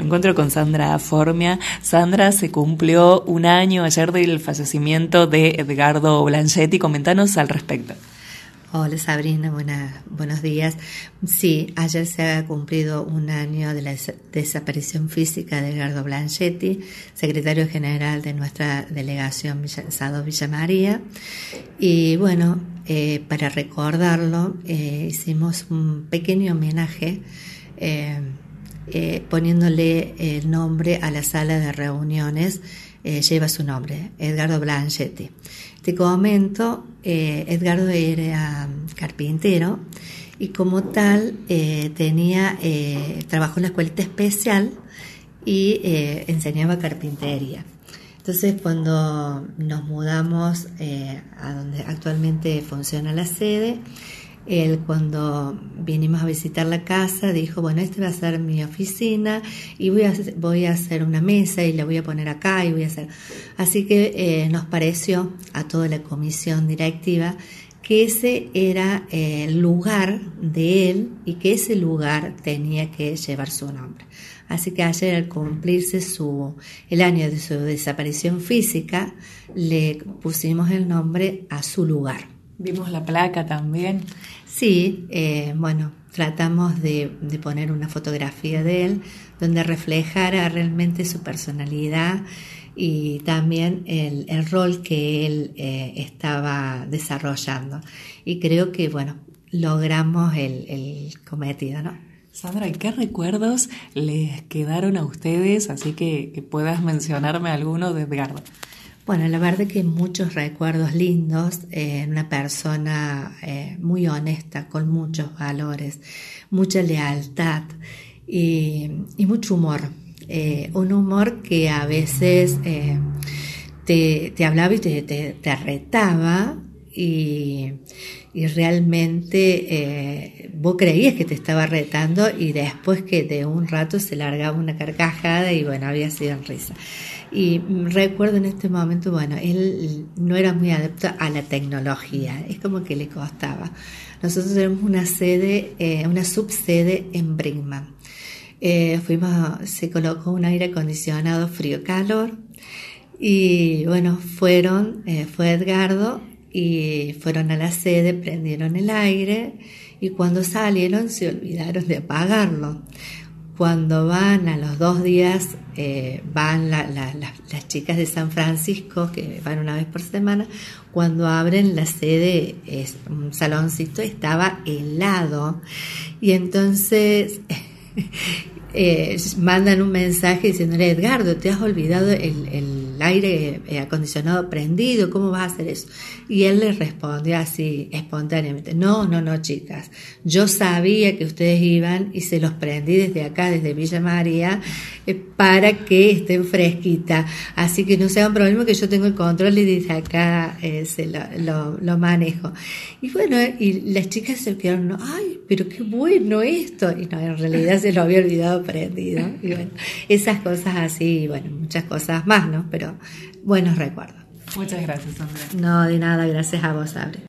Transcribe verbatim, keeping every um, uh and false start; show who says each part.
Speaker 1: encuentro con Sandra Formia. Sandra, se cumplió un año ayer del fallecimiento de Edgardo Blanchetti. Comentanos al respecto.
Speaker 2: Hola Sabrina, buena, buenos días. Sí, ayer se ha cumplido un año de la des- desaparición física de Edgardo Blanchetti, secretario general de nuestra delegación Villa, Sado Villa María. Y bueno, eh, para recordarlo, eh, hicimos un pequeño homenaje eh, eh, poniéndole el nombre a la sala de reuniones. Eh, lleva su nombre, Edgardo Blanchetti. Te comento, eh, Edgardo era carpintero y como tal eh, tenía eh, trabajó en la escuelita especial y eh, enseñaba carpintería. Entonces, cuando nos mudamos eh, a donde actualmente funciona la sede, él, cuando vinimos a visitar la casa, dijo, bueno, esta va a ser mi oficina y voy a, voy a hacer una mesa y la voy a poner acá y voy a hacer... Así que eh, nos pareció a toda la comisión directiva que ese era eh, el lugar de él y que ese lugar tenía que llevar su nombre. Así que ayer, al cumplirse su, el año de su desaparición física, le pusimos el nombre a su lugar.
Speaker 1: Vimos la placa también.
Speaker 2: Sí, eh, bueno, tratamos de, de poner una fotografía de él donde reflejara realmente su personalidad y también el, el rol que él eh, estaba desarrollando. Y creo que, bueno, logramos el, el cometido, ¿no?
Speaker 1: Sandra, ¿y qué recuerdos les quedaron a ustedes? Así que, que puedas mencionarme alguno de Edgardo.
Speaker 2: Bueno, la verdad que muchos recuerdos lindos, eh, una persona eh, muy honesta, con muchos valores, mucha lealtad y, y mucho humor. Eh, un humor que a veces eh, te, te hablaba y te, te, te retaba y, y realmente eh, vos creías que te estaba retando y después que de un rato se largaba una carcajada y bueno, había sido en risa. Y recuerdo en este momento, bueno, él no era muy adepto a la tecnología, es como que le costaba. Nosotros tenemos una sede, eh, una subsede en Brinkmann. Eh, fuimos, se colocó un aire acondicionado frío-calor y bueno, fueron, eh, fue Edgardo y fueron a la sede, prendieron el aire y cuando salieron se olvidaron de apagarlo. Cuando van a los dos días, eh, van la, la, la, las chicas de San Francisco, que van una vez por semana, cuando abren la sede, es un saloncito, estaba helado. Y entonces eh, mandan un mensaje diciéndole, Edgardo, te has olvidado el, el aire acondicionado prendido, ¿cómo vas a hacer eso? Y él les respondió así espontáneamente, no, no, no chicas, yo sabía que ustedes iban y se los prendí desde acá, desde Villa María, eh, para que estén fresquitas, así que no se hagan problema que yo tengo el control y desde acá eh, se lo, lo, lo manejo. Y bueno, y las chicas se quedaron, ay, pero qué bueno esto, y no, en realidad se lo había olvidado prendido, y bueno, esas cosas así, y bueno, muchas cosas más, ¿no? Pero buenos recuerdos.
Speaker 1: Muchas gracias, Sandra.
Speaker 2: No, de nada, gracias a vos, Abre.